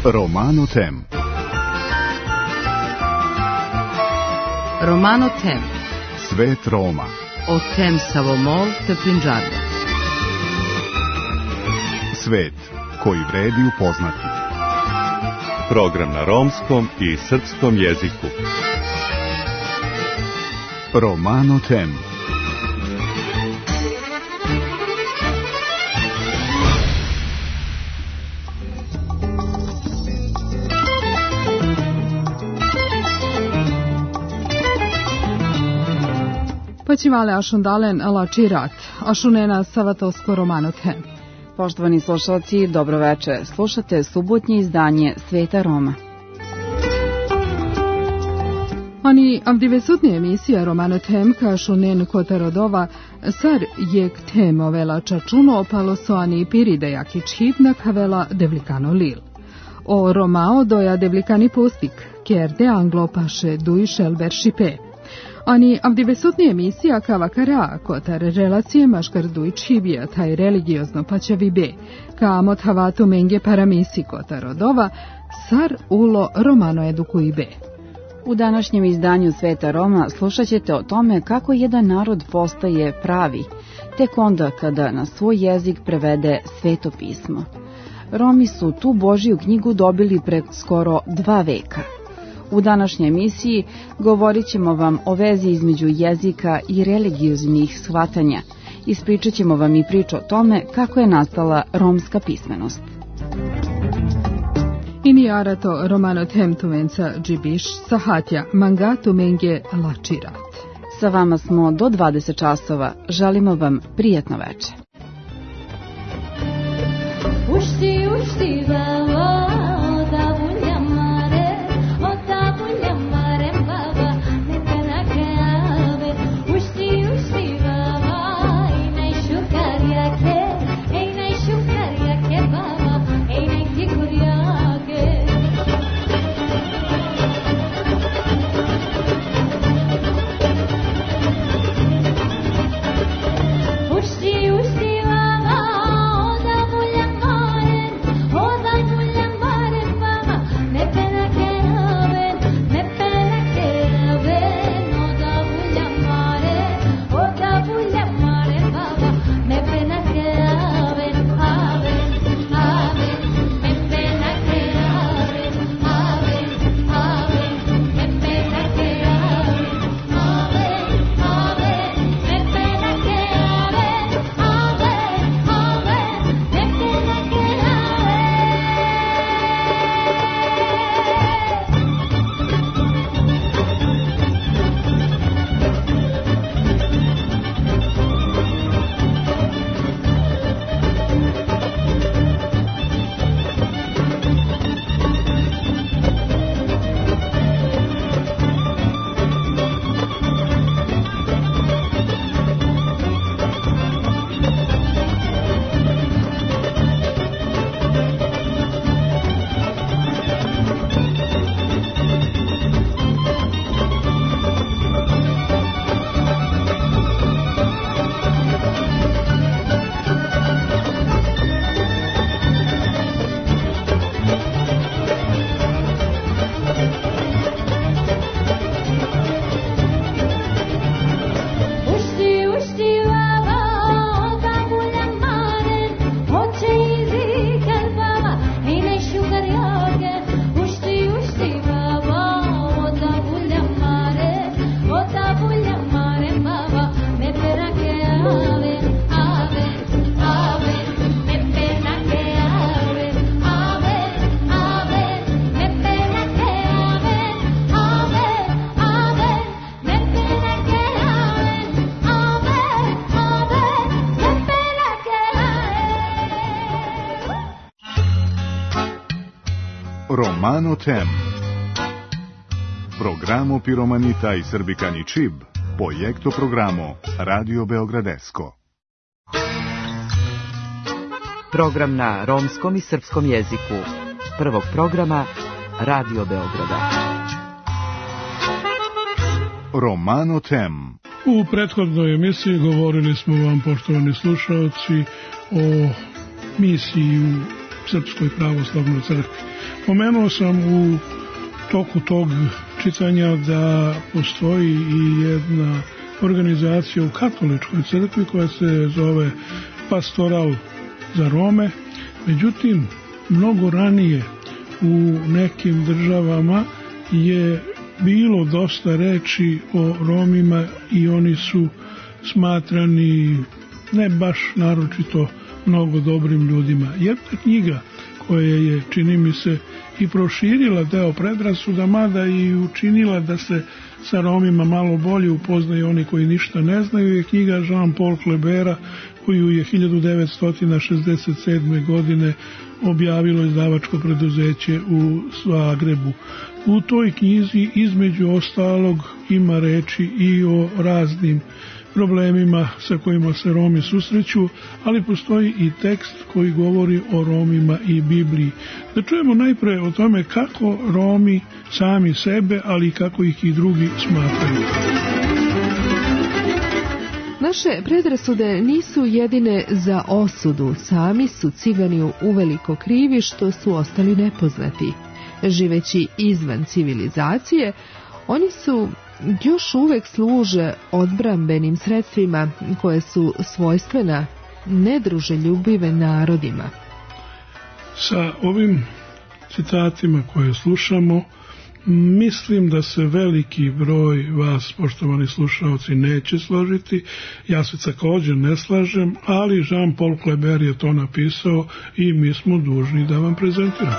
Romano Tem. Romano Tem. Svet Roma. O tem Savomol te Punjaba. Svet koji vredi upoznati. Program na romskom i srpskom jeziku. Romano Tem. Počivale ašundalen lačirat, ašunena savatosko Romano Tem. Poštovani slušalci, dobroveče. Slušate subotnje izdanje Sveta Roma. Ani avdivesutne emisija Romano Tem ka šunen kotarodova sar jek temo vela čačuno opalo soani piride jakič hitna kavela devlikano lil. O Romao doja devlikani postik, kjerde anglo paše duišel veršipe. Ani avdivesutne emisija kavakara kotar relacije maškar duičhibija taj religiozno paćavi be, ka mothavatu menge paramisi kotarodova sar ulo Romano edukuji be. U današnjem izdanju Sveta Roma slušat ćete o tome kako jedan narod postaje pravi, tek onda kada na svoj jezik prevede Sveto pismo. Romi su tu Božiju knjigu dobili pred skoro 2 veka. U današnjoj emisiji govorit ćemo vam o vezi između jezika i religioznih shvatanja. Ispričat ćemo vam i priču o tome kako je nastala romska pismenost. Ini arato Romano Tem tuvenca džibiš sahatja mangatu menge lačirat. Sa vama smo do 20 časova. Želimo vam prijatno veče. Ušti, ušti, baba, da buljamare, da buljamare, baba, neka nakave. Ušti, ušti, baba, ej najšukarjake, baba, ej najtikurjake. Ušti, ušti, baba, da buljamare, baba, neka nakave, da buljamare, baba, neka nakave, ave, nepe nakave, ave, nepe nakave, nepe Romano Tem. Programo piromanita i srbikani čib, projekto programo Radio Beogradesko. Program na romskom i srpskom jeziku. Prvog programa Radio Beograda. Romano Tem. U prethodnoj emisiji govorili smo vam, poštovani slušalci, o misiji Srpskoj pravoslavnoj crkvi. Pomenuo sam u toku tog čitanja da postoji i jedna organizacija u katoličkoj crkvi koja se zove Pastoral za Rome. Međutim, mnogo ranije u nekim državama je bilo dosta reči o Romima i oni su smatrani ne baš naročito mnogo dobrim ljudima. Jedna knjiga koja je, čini mi se, i proširila deo predrasuda, mada i učinila da se sa Romima malo bolje upoznaju oni koji ništa ne znaju, je knjiga Jean-Paul Klebera, koju je 1967. godine objavilo izdavačko preduzeće u Zagrebu. U toj knjizi između ostalog ima reči i o raznim problemima sa kojima se Romi susreću, ali postoji i tekst koji govori o Romima i Bibliji. Da čujemo najpre o tome kako Romi sami sebe, ali i kako ih i drugi smatraju. Naše predrasude nisu jedine za osudu. Sami su Cigani uveliko krivi što su ostali nepoznati. Živeći izvan civilizacije, oni su još uvek služe odbrambenim sredstvima koje su svojstvena nedruželjubive narodima. Sa ovim citatima koje slušamo, mislim da se veliki broj vas, poštovani slušaoci, neće složiti. Ja se također ne slažem, ali Jean-Paul Kleber je to napisao i mi smo dužni da vam prezentiramo.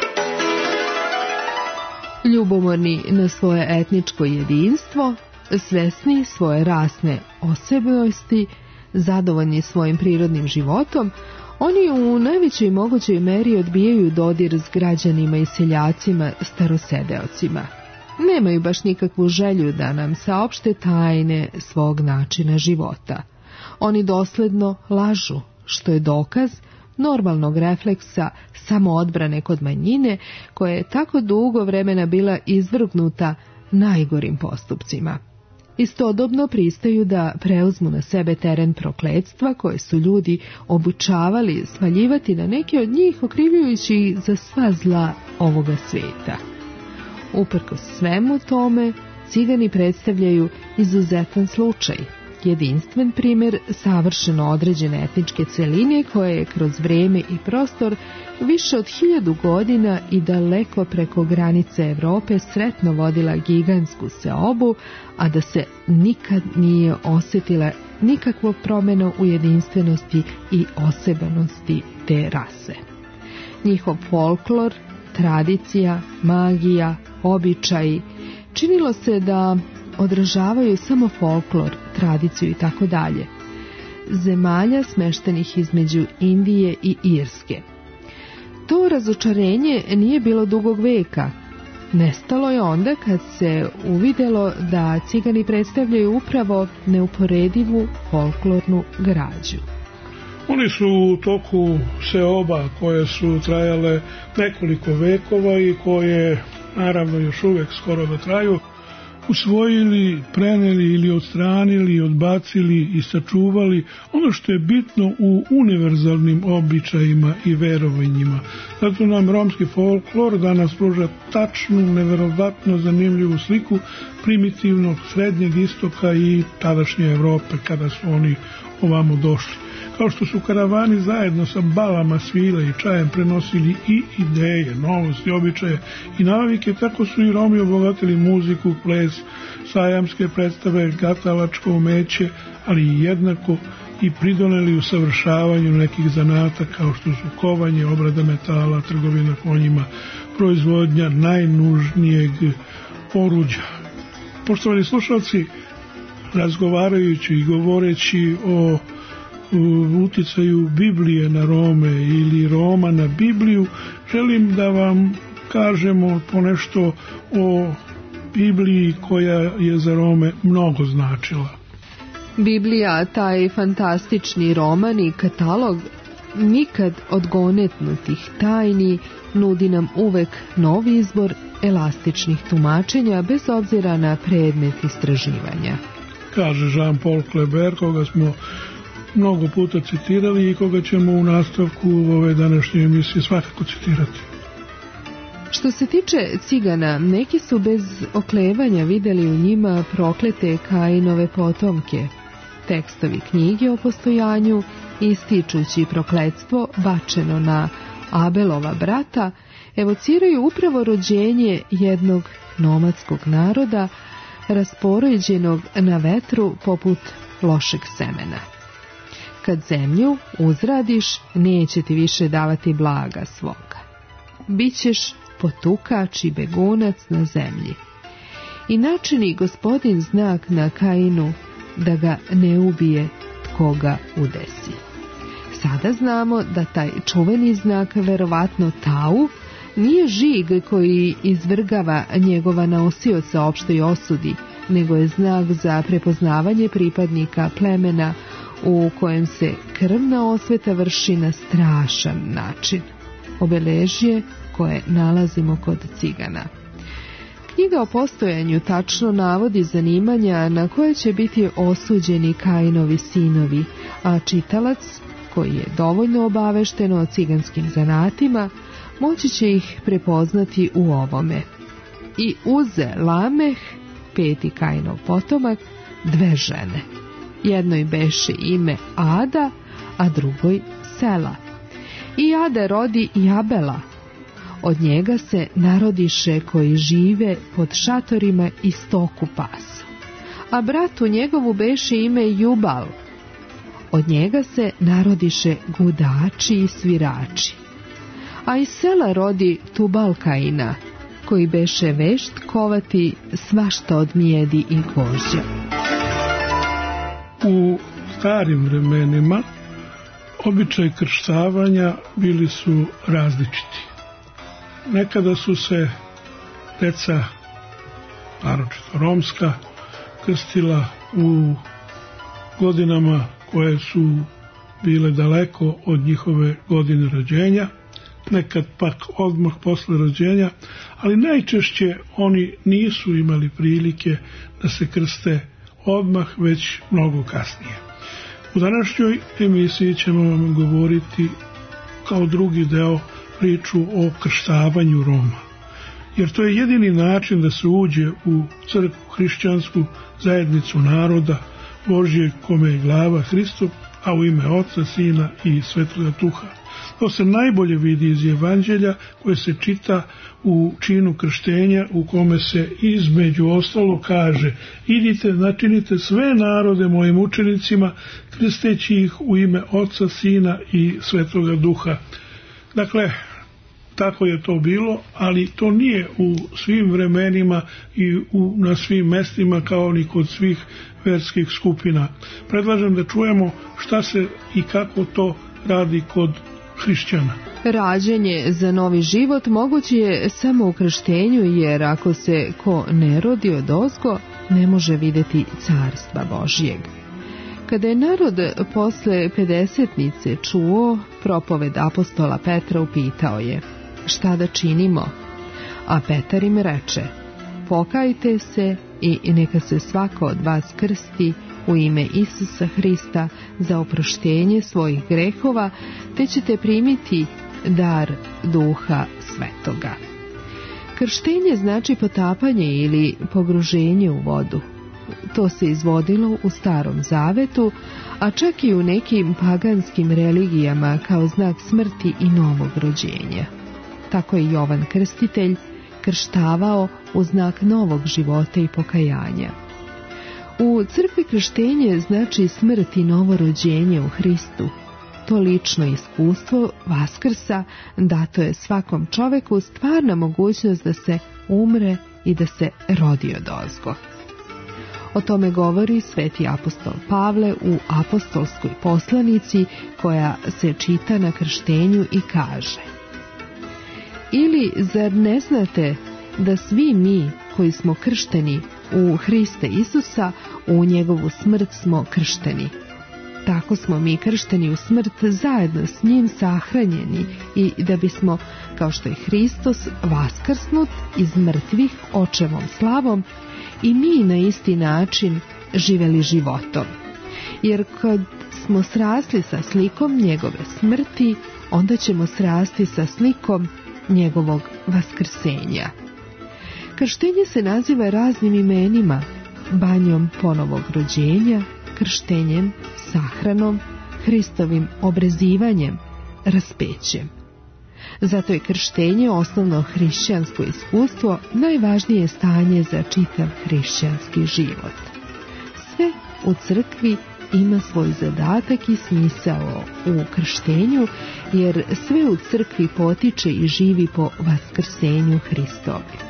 Ljubomorni na svoje etničko jedinstvo, svesni svoje rasne osebnosti, zadovoljni svojim prirodnim životom, oni u najvećoj mogućoj meri odbijaju dodir s građanima i seljacima starosedeocima. Nemaju baš nikakvu želju da nam saopšte tajne svog načina života. Oni dosledno lažu, što je dokaz normalnog refleksa samoodbrane kod manjine koja je tako dugo vremena bila izvrgnuta najgorim postupcima. Istodobno pristaju da preuzmu na sebe teren prokletstva koje su ljudi obučavali svaljivati na neke od njih, okrivljujući ih za sva zla ovoga sveta. Uprkos svemu tome, Cigani predstavljaju izuzetan slučaj, jedinstven primjer savršeno određene etničke celine koja je kroz vrijeme i prostor više od 1000 godina i daleko preko granice Evrope sretno vodila gigantsku seobu, a da se nikad nije osjetila nikakva promjena u jedinstvenosti i osebanosti te rase. Njihov folklor, tradicija, magija, običaji, činilo se da odražavaju samo folklor, tradiciju i tako dalje, zemalja smeštenih između Indije i Irske. To razočarenje nije bilo dugog veka. Nestalo je onda kad se uvidjelo da Cigani predstavljaju upravo neuporedivu folklornu građu. Oni su u toku seoba koje su trajale nekoliko vekova i koje naravno još uvijek skoro da traju, usvojili, preneli ili odstranili, odbacili i sačuvali ono što je bitno u univerzalnim običajima i verovanjima. Zato nam romski folklor danas pruža tačnu, neverovatno zanimljivu sliku primitivnog srednjeg istoka i tadašnje Evrope kada su oni ovamo došli. Kao što su karavani zajedno sa balama, svile i čajem prenosili i ideje, novosti, običaje i navike, tako su i Romi obogatili muziku, ples, sajamske predstave, gatalačko umeće, ali i jednako i pridoneli usavršavanju nekih zanata kao što su kovanje, obrada metala, trgovina konjima, proizvodnja najnužnijeg oruđa. Poštovani slušalci, razgovarajući i govoreći o uticaju Biblije na Rome ili Roma na Bibliju, želim da vam kažemo ponešto o Bibliji koja je za Rome mnogo značila. Biblija, taj fantastični roman i katalog nikad odgonetnutih tajni, nudi nam uvek novi izbor elastičnih tumačenja bez obzira na predmet istraživanja. Kaže Jean-Paul Kleber, koga smo mnogo puta citirali i koga ćemo u nastavku ove današnje emisije svakako citirati. Što se tiče cigana, neki su bez oklevanja vidjeli u njima proklete Kainove potomke. Tekstovi knjige o postojanju, ističući prokletstvo bačeno na Abelova brata, evociraju upravo rođenje jednog nomadskog naroda, raspoređenog na vetru poput lošeg semena. Kad zemlju uzradiš, neće ti više davati blaga svoga. Bićeš potukač i begunac na zemlji. I načini Gospodin znak na Kainu da ga ne ubije tko ga udesi. Sada znamo da taj čuveni znak, verovatno tau, nije žig koji izvrgava njegova nosioca opštoj osudi, nego je znak za prepoznavanje pripadnika plemena u kojem se krvna osveta vrši na strašan način. Obeležje koje nalazimo kod cigana. Knjiga o postojanju tačno navodi zanimanja na koje će biti osuđeni Kainovi sinovi, a čitalac, koji je dovoljno obavešten o ciganskim zanatima, moći će ih prepoznati u ovome. I uze Lameh, peti Kainov potomak, dve žene. Jednoj beše ime Ada, a drugoj Sela. I Ada rodi Jabela. Od njega se narodiše koji žive pod šatorima i stoku pasu. A bratu njegovu beše ime Jubal. Od njega se narodiše gudači i svirači. A iz Sela rodi Tubal Kaina, koji beše vešt kovati svašta od mijedi i kožja. U starim vremenima običaj krštavanja bili su različiti. Nekada su se deca, naročito romska, krstila u godinama koje su bile daleko od njihove godine rođenja, nekad pak odmah posle rođenja, ali najčešće oni nisu imali prilike da se krste odmah, već mnogo kasnije. U današnjoj emisiji ćemo vam govoriti kao drugi deo priču o krštavanju Roma. Jer to je jedini način da se uđe u crkvu, hrišćansku zajednicu naroda Božjeg, kome je glava Hristo, a u ime Oca, Sina i Svetoga Duha. To se najbolje vidi iz Evanđelja koje se čita u činu krštenja, u kome se između ostalo kaže: idite, načinite sve narode mojim učenicima, krsteći ih u ime Oca, Sina i Svetoga Duha. Dakle, tako je to bilo, ali to nije u svim vremenima i na svim mestima kao ni kod svih verskih skupina. Predlažem da čujemo šta se i kako to radi kod hrišćana. Rađenje za novi život moguće je samo u krštenju, jer ako se ko ne rodi odozgo, ne može vidjeti carstva Božjeg. Kada je narod posle pedesetnice čuo propoved apostola Petra, upitao je: šta da činimo? A Petar im reče: pokajte se i neka se svako od vas krsti u ime Isusa Hrista za oproštenje svojih grehova, te ćete primiti dar Duha Svetoga. Krštenje znači potapanje ili pogruženje u vodu. To se izvodilo u Starom Zavetu, a čak i u nekim paganskim religijama kao znak smrti i novog rođenja. Tako je Jovan Krstitelj krštavao u znak novog života i pokajanja. U crkvi krštenje znači smrt i novo rođenje u Hristu. To lično iskustvo Vaskrsa dato je svakom čoveku stvarna mogućnost da se umre i da se rodi odozgo. O tome govori sveti apostol Pavle u apostolskoj poslanici koja se čita na krštenju i kaže: ili zar ne znate da svi mi koji smo kršteni u Hriste Isusa, u njegovu smrt smo kršteni. Tako smo mi kršteni u smrt zajedno s njim sahranjeni, i da bismo, kao što je Hristos vaskrsnut iz mrtvih očevom slavom, i mi na isti način živeli životom. Jer kad smo srasli sa slikom njegove smrti, onda ćemo srasti sa slikom njegovog vaskrsenja. Krštenje se naziva raznim imenima: banjom ponovog rođenja, krštenjem, sahranom, Hristovim obrezivanjem, raspećem. Zato je krštenje osnovno hrišćansko iskustvo, najvažnije stanje za čitav hrišćanski život. Sve u crkvi ima svoj zadatak i smisao u krštenju, jer sve u crkvi potiče i živi po vaskrsenju Hristovi.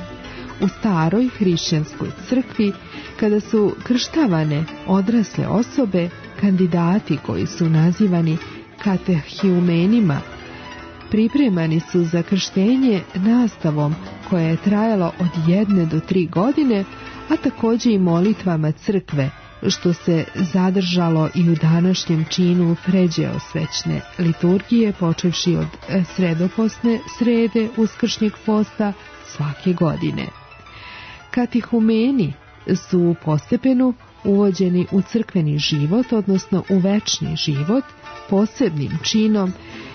U staroj hrišćanskoj crkvi, kada su krštavane odrasle osobe, kandidati koji su nazivani katehiumenima, pripremani su za krštenje nastavom koja je trajala od 1 do 3 godine, a također i molitvama crkve, što se zadržalo i u današnjem činu pređeosvećne liturgije, počevši od sredoposne srede uskršnjeg posta svake godine. Katihumeni su postepeno uvođeni u crkveni život, odnosno u večni život, posebnim činom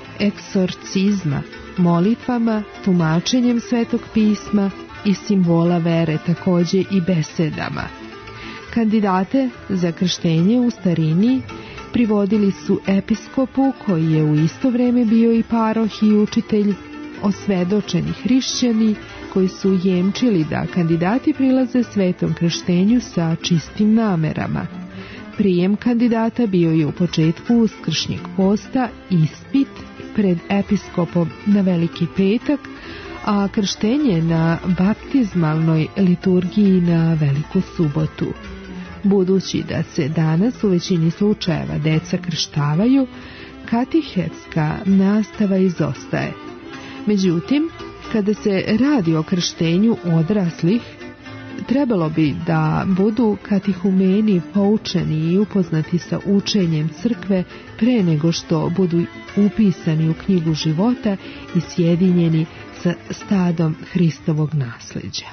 eksorcizma, molitvama, tumačenjem Svetog pisma i simbola vere, također i besedama. Kandidate za krštenje u starini privodili su episkopu, koji je u isto vrijeme bio i paroh i učitelj, osvedočeni hrišćani koji su jemčili da kandidati prilaze svetom krštenju sa čistim namerama. Prijem kandidata bio je u početku uskršnjeg posta ispit pred episkopom na Veliki petak, a krštenje na baptizmalnoj liturgiji na Veliku subotu. Budući da se danas u većini slučajeva deca krštavaju, katehetska nastava izostaje. Međutim, kada se radi o krštenju odraslih, trebalo bi da budu katihumeni poučeni i upoznati sa učenjem crkve pre nego što budu upisani u knjigu života i sjedinjeni sa stadom Hristovog nasljeđa.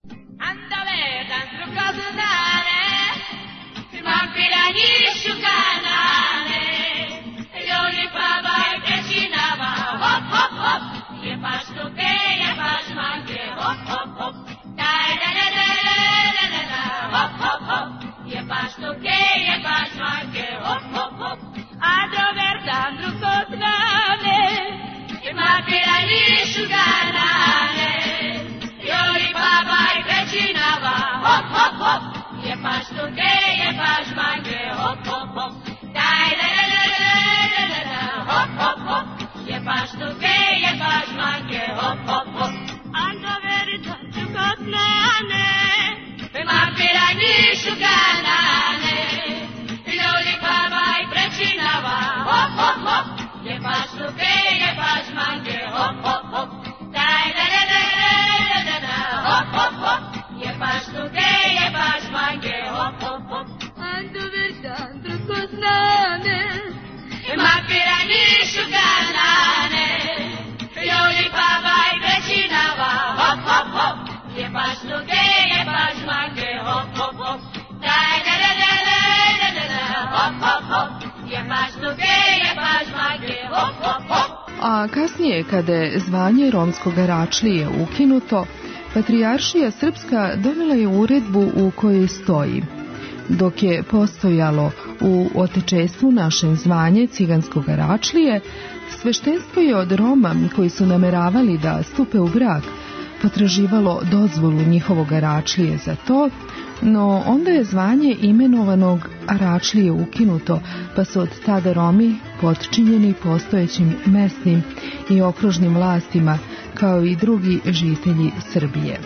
A kasnije, kada je zvanje romskog aračlije ukinuto, Patrijaršija Srpska donijela je uredbu u kojoj stoji: dok je postojalo u otečestvu našem zvanje ciganskog aračlije, sveštenstvo je od Roma koji su nameravali da stupe u brak potraživalo dozvolu njihovog aračlije za to, no onda je zvanje imenovanog aračlije ukinuto, pa su od tada Romi potčinjeni postojećim mesnim i okružnim vlastima, kao i drugi žitelji Srbije.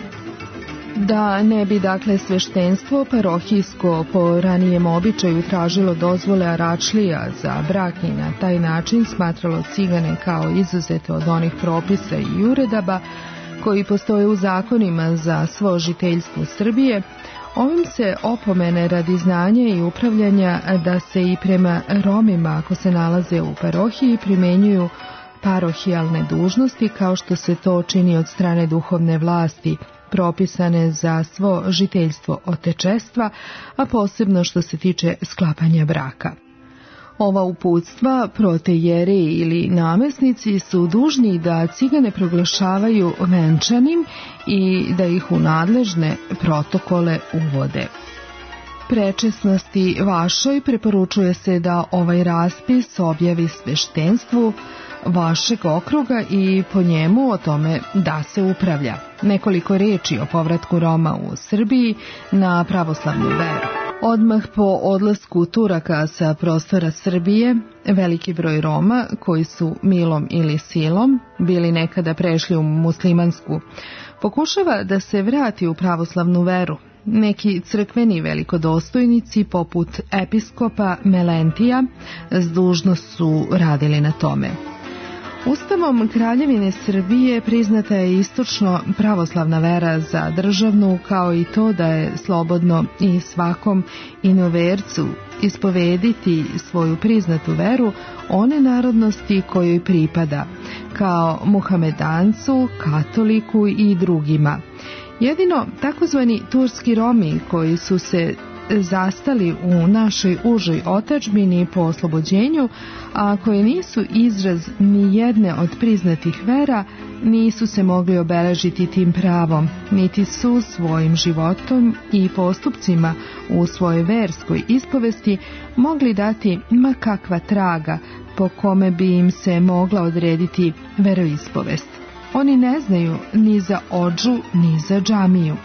Da ne bi dakle sveštenstvo parohijsko po ranijem običaju tražilo dozvole aračlija za brak i na taj način smatralo cigane kao izuzete od onih propisa i uredaba koji postoje u zakonima za svo žiteljstvo Srbije, ovim se opomene radi znanja i upravljanja da se i prema Romima, ako se nalaze u parohiji, primenjuju parohijalne dužnosti kao što se to čini od strane duhovne vlasti propisane za svo žiteljstvo otečestva, a posebno što se tiče sklapanja braka. Ova uputstva protejereji ili namesnici su dužni da cigane proglašavaju venčanim i da ih u nadležne protokole uvode. Prečesnosti vašoj preporučuje se da ovaj raspis objavi sveštenstvu vašeg okruga i po njemu o tome da se upravlja. Nekoliko reči o povratku Roma u Srbiji na pravoslavnu veru. Odmah po odlasku Turaka sa prostora Srbije, veliki broj Roma, koji su milom ili silom bili nekada prešli u muslimansku, pokušava da se vrati u pravoslavnu veru. Neki crkveni velikodostojnici, poput episkopa Melentija, zdužno su radili na tome. Ustavom Kraljevine Srbije priznata je istočno pravoslavna vera za državnu, kao i to da je slobodno i svakom inovercu ispovediti svoju priznatu veru one narodnosti kojoj pripada, kao Muhamedancu, katoliku i drugima. Jedino takozvani turski Romi koji su se zastali u našoj užoj otadžbini po oslobođenju, a koje nisu izraz ni jedne od priznatih vera, nisu se mogli obeležiti tim pravom, niti su svojim životom i postupcima u svojoj verskoj ispovesti mogli dati ma kakva traga po kome bi im se mogla odrediti veroispovest. Oni ne znaju ni za odžu, ni za džamiju.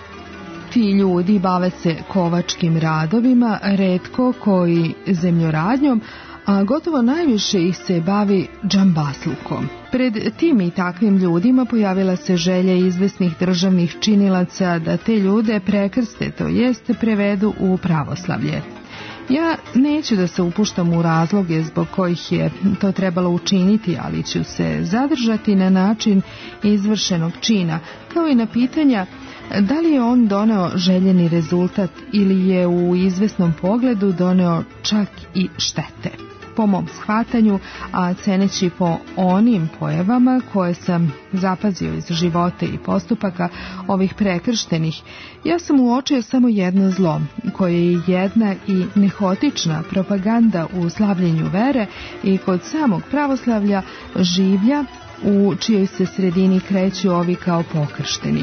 Ti ljudi bave se kovačkim radovima, retko koji zemljoradnjom, a gotovo najviše ih se bavi džambaslukom. Pred tim i takvim ljudima pojavila se želja izvesnih državnih činilaca da te ljude prekrste, to jest prevedu u pravoslavlje. Ja neću da se upuštam u razloge zbog kojih je to trebalo učiniti, ali ću se zadržati na način izvršenog čina, kao i na pitanja da li je on doneo željeni rezultat ili je u izvesnom pogledu doneo čak i štete. Po mom shvatanju, a ceneći po onim pojavama koje sam zapazio iz života i postupaka ovih prekrštenih, ja sam uočio samo jedno zlo, koje je jedna i nehotična propaganda u slabljenju vere i kod samog pravoslavlja življa u čijoj se sredini kreću ovi kao pokršteni.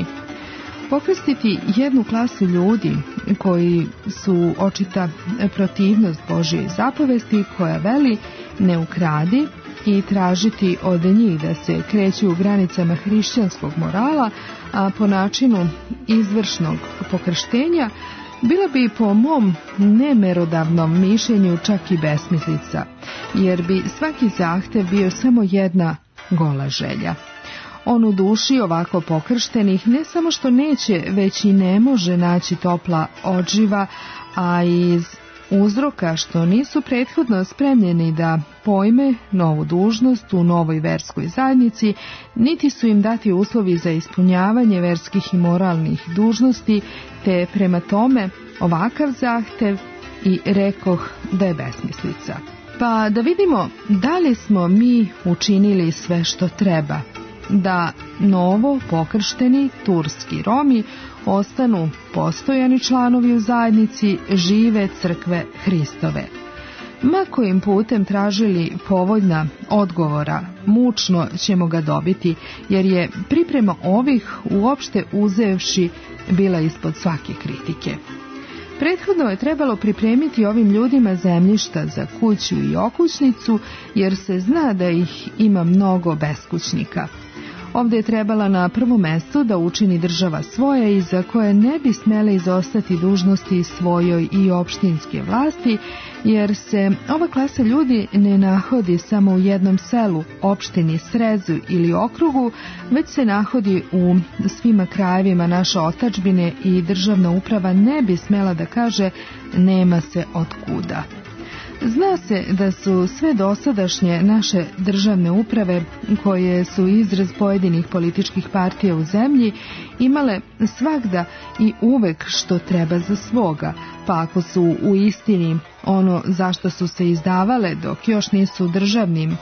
Pokrstiti jednu klasu ljudi koji su očita protivnost Božjoj zapovesti koja veli ne ukradi i tražiti od njih da se kreću u granicama hrišćanskog morala, a po načinu izvršnog pokrštenja, bila bi po mom nemerodavnom mišljenju čak i besmislica, jer bi svaki zahtev bio samo jedna gola želja. On u duši ovako pokrštenih ne samo što neće, već i ne može naći topla odživa, a iz uzroka što nisu prethodno spremljeni da pojme novu dužnost u novoj verskoj zajednici, niti su im dati uslovi za ispunjavanje verskih i moralnih dužnosti, te prema tome ovakav zahtev i rekoh da je besmislica. Pa da vidimo da li smo mi učinili sve što treba da novo pokršteni turski Romi ostanu postojani članovi u zajednici žive crkve Hristove. Ma kojim putem tražili povoljna odgovora, mučno ćemo ga dobiti, jer je priprema ovih uopšte uzevši bila ispod svake kritike. Prethodno je trebalo pripremiti ovim ljudima zemljišta za kuću i okućnicu, jer se zna da ih ima mnogo beskućnika. Ovdje je trebala na prvo mesto da učini država svoja i za koje ne bi smjele izostati dužnosti svojoj i opštinske vlasti, jer se ova klasa ljudi ne nahodi samo u jednom selu, opštini, srezu ili okrugu, već se nahodi u svima krajevima naše otadžbine i državna uprava ne bi smjela da kaže nema se otkuda. Zna se da su sve dosadašnje naše državne uprave, koje su izraz pojedinih političkih partija u zemlji, imale svagda i uvek što treba za svoga, pa ako su u istini ono zašto su se izdavale dok još nisu državnim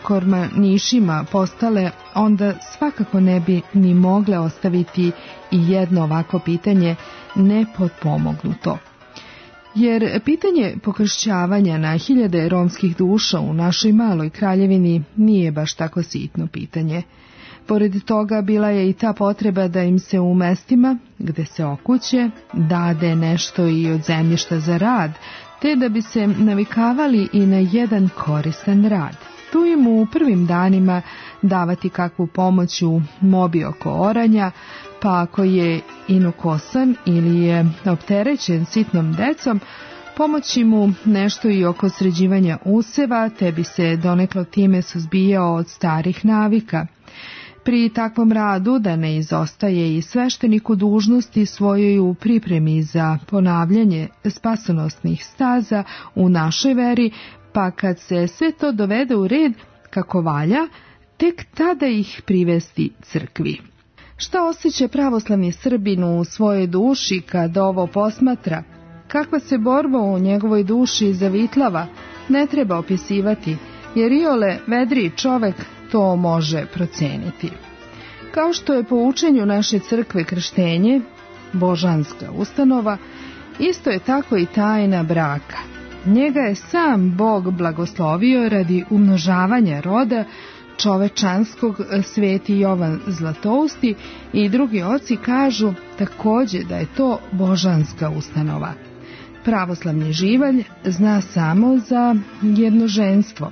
kormanišima postale, onda svakako ne bi ni mogle ostaviti i jedno ovako pitanje nepotpomognuto. jer pitanje pokršćavanja na hiljade romskih duša u našoj maloj kraljevini nije baš tako sitno pitanje. Pored toga bila je i ta potreba da im se u mestima gde se okuće dade nešto i od zemljišta za rad, te da bi se navikavali i na jedan koristan rad. Tu im u prvim danima davati kakvu pomoć u mobi oko oranja, pa ako je inokosan ili je opterećen sitnom decom, pomoći mu nešto i oko sređivanja useva, te bi se donekle time suzbijao od starih navika. Pri takvom radu da ne izostaje i sveštenik u dužnosti svojoj u pripremi za ponavljanje spasonosnih staza u našoj veri, pa kad se sve to dovede u red kako valja, tek tada ih privesti crkvi. Šta osjeća pravoslavni Srbin u svojoj duši kad ovo posmatra? Kakva se borba u njegovoj duši zavitlava, ne treba opisivati, jer iole vedri čovek to može proceniti. Kao što je po učenju naše crkve krštenje, božanska ustanova, isto je tako i tajna braka. Njega je sam Bog blagoslovio radi umnožavanja roda čovečanskog. Sveti Jovan Zlatousti i drugi oci kažu također da je to božanska ustanova. Pravoslavni živalj zna samo za jednoženstvo.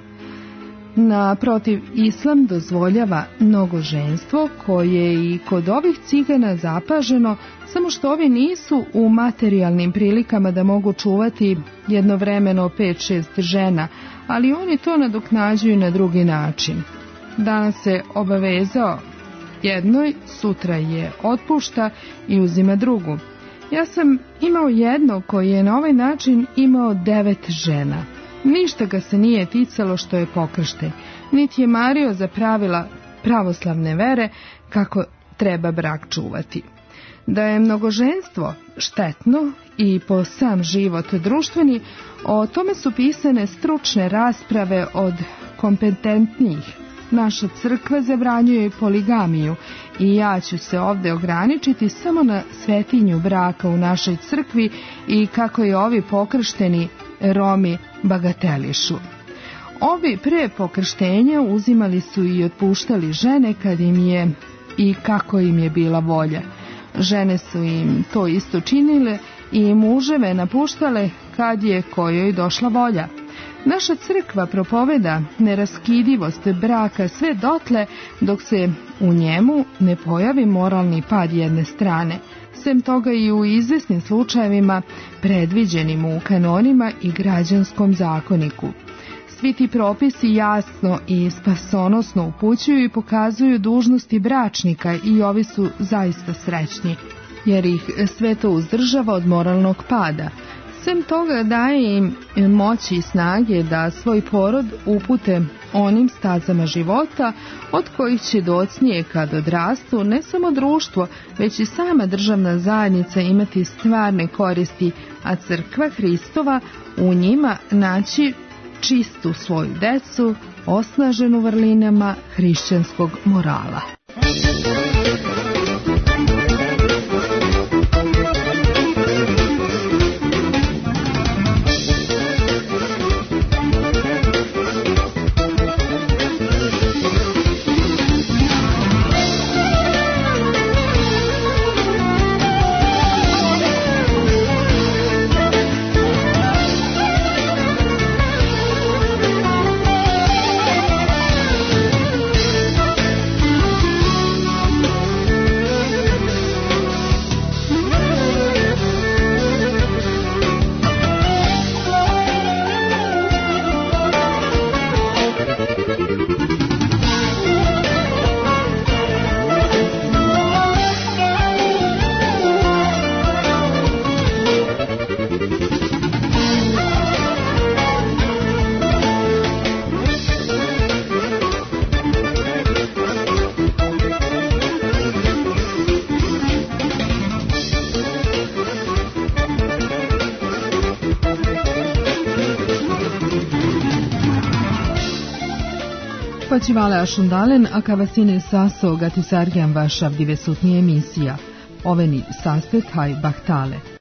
Naprotiv, islam dozvoljava mnogoženstvo koje je i kod ovih cigana zapaženo, samo što ovi nisu u materijalnim prilikama da mogu čuvati jednovremeno 5-6 žena, ali oni to nadoknađuju na drugi način. Danas se obavezao jednoj, sutra je otpušta i uzima drugu. Ja sam imao jednog koji je na ovaj način imao 9 žena. Ništa ga se nije ticalo što je pokršten, niti je mario za pravila pravoslavne vere kako treba brak čuvati. Da je mnogoženstvo štetno i po sam život društveni, o tome su pisane stručne rasprave od kompetentnijih. Naša crkva zabranjuje poligamiju i ja ću se ovdje ograničiti samo na svetinju braka u našoj crkvi i kako je ovi pokršteni Romi bagatelišu. Ovi pre pokrštenja uzimali su i otpuštali žene kad im je i kako im je bila volja. Žene su im to isto činile i muževe napuštale kad je kojoj došla volja. Naša crkva propoveda neraskidivost braka sve dotle dok se u njemu ne pojavi moralni pad jedne strane. Sem toga i u izvesnim slučajevima predviđenim u kanonima i građanskom zakoniku. Svi ti propisi jasno i spasonosno upućuju i pokazuju dužnosti bračnika i ovi su zaista srećni, jer ih sve to uzdržava od moralnog pada. Sem toga daje im moći i snage da svoj porod upute onim stazama života od kojih će docnije kad odrastu ne samo društvo, već i sama državna zajednica imati stvarne koristi, a crkva Hristova u njima naći čistu svoju decu, osnaženu vrlinama hrišćanskog morala. Počivale ašundalen, a kavasine saso gatisargjan vaša vdivesutnije emisija. Oveni sastet haj bahtale.